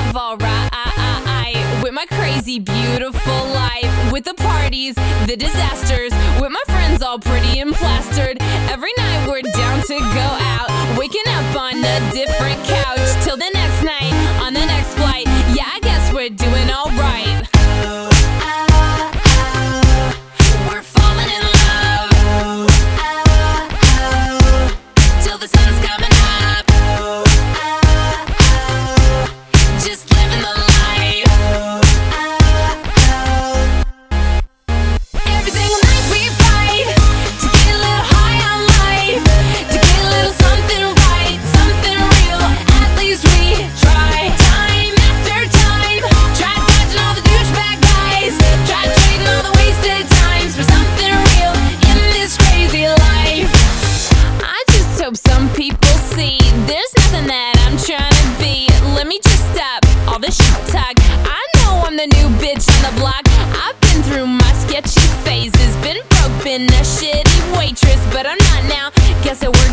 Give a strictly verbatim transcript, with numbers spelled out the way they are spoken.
live alright with my crazy, beautiful life, with the parties, the disasters, with my friends all pretty and plastered. Every night we're down to go out, waking up on a different couch till the next night on the next flight. Yeah, I guess we're doing alright. We're falling in love till the sun's coming up. Just living the life. Every single night we fight to get a little high on life, to get a little something right, something real. At least we try. Time after time, try dodging all the douchebag guys, try trading all the wasted times for something real in this crazy life. I just hope some people see there's nothing that I'm trying to be. Let me just stop all the shit talk. I know I'm the new bitch on the block. I've been through my sketchy phases, been broke, been a shitty waitress, but I'm not now. Guess it works